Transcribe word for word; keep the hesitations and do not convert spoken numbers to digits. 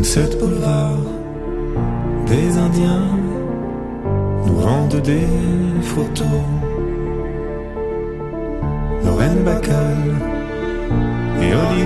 Sunset Boulevard, des Indiens nous vendent des photos. Lorraine Bacal et Olivier